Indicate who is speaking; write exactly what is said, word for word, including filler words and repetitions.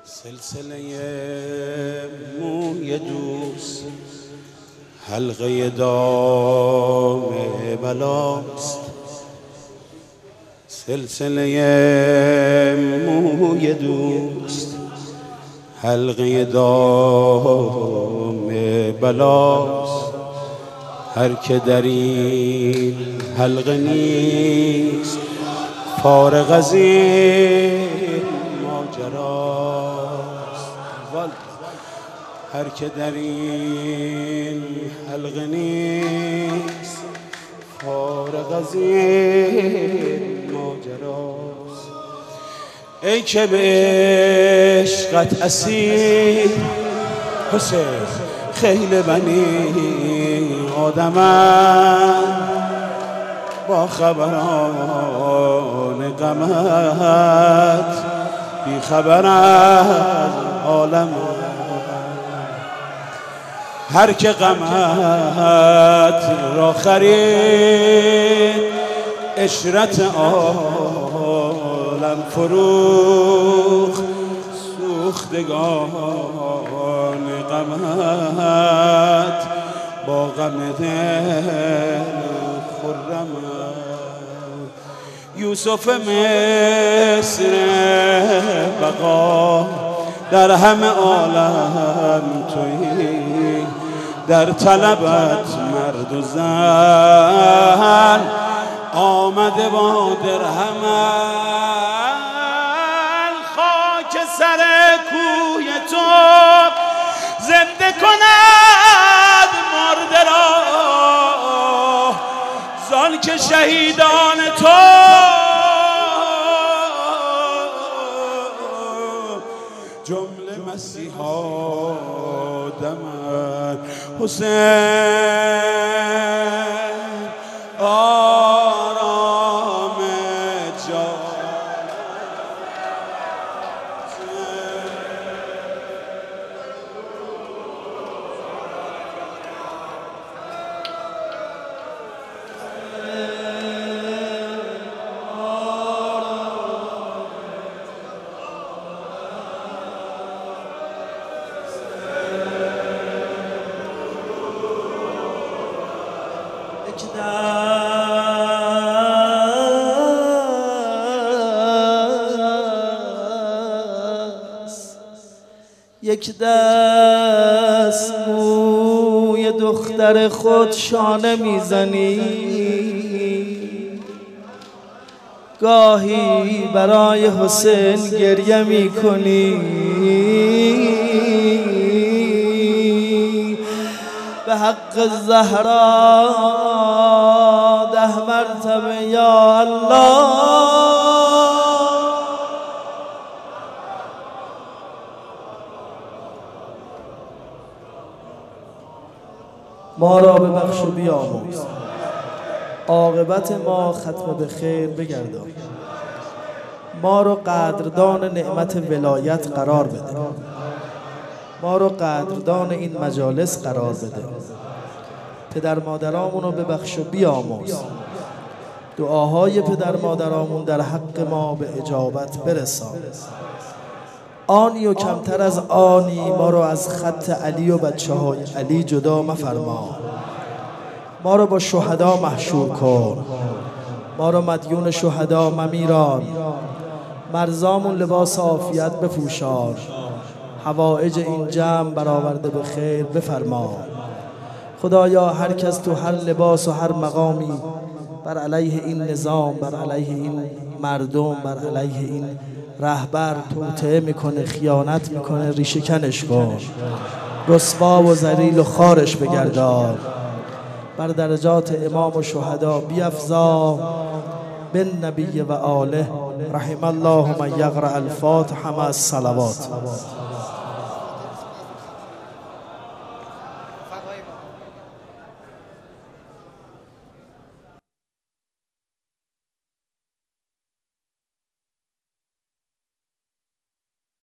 Speaker 1: سلسله موی دوست حلقه دام بلاست. سلسله موی دوست حلقه دام بلاست. هر که در این حلقه نیست فارغ از این ماجراست. هر که در این حلقه نیست فارغ از این ماجراست. ای که به عشقت اسیر حسین خیل بنی آدمم با خبران غمت بی خبر از عالم. هر که غمت را خرید عشرت عالم فروخت. سوختگان غمت با غم دل خرم. یوسف مصر بقا در همه عالم تویی، در طلبت مرد و زن آمده با درهمن. خاک سر کوی تو زنده کند مرده را، زان که شهیدان تو جمله مسیحا دمن. حسین آرام جان
Speaker 2: یک دست موی دختر خود شانه میزنی، گاهی برای حسین گریه میکنی. به حق زهرا ده مرتبه یا الله. ما را ببخش و بیامرز، عاقبت ما ختم به خیر بگردان. ما را قدردان نعمت ولایت قرار بده، ما را قدردان این مجالس قرار بده. پدر مادرامون رو ببخش و بیامرز، دعاهای پدر مادرامون در حق ما به اجابت برسان. آنی و کمتر از آنی ما رو از خط علی و بچه های علی جدا مفرما. ما رو با شهدا محشور کن، ما رو مدیون شهدا ممیران. مرزامون لباس عافیت بپوشان، حوائج این جمع برآورده به خیر بفرما. خدایا هر کس تو هر لباس و هر مقامی بر علیه این نظام، بر علیه این مردم، بر علیه این رهبر توطئه میکنه، خیانت میکنه، ریشه کنش کن، رسوا و ذلیل و خارش بگردان. بر درجات امام و شهدا بیفزا. بن نبی و آله رحم الله من یقرأ الفاتحه مع الصلوات.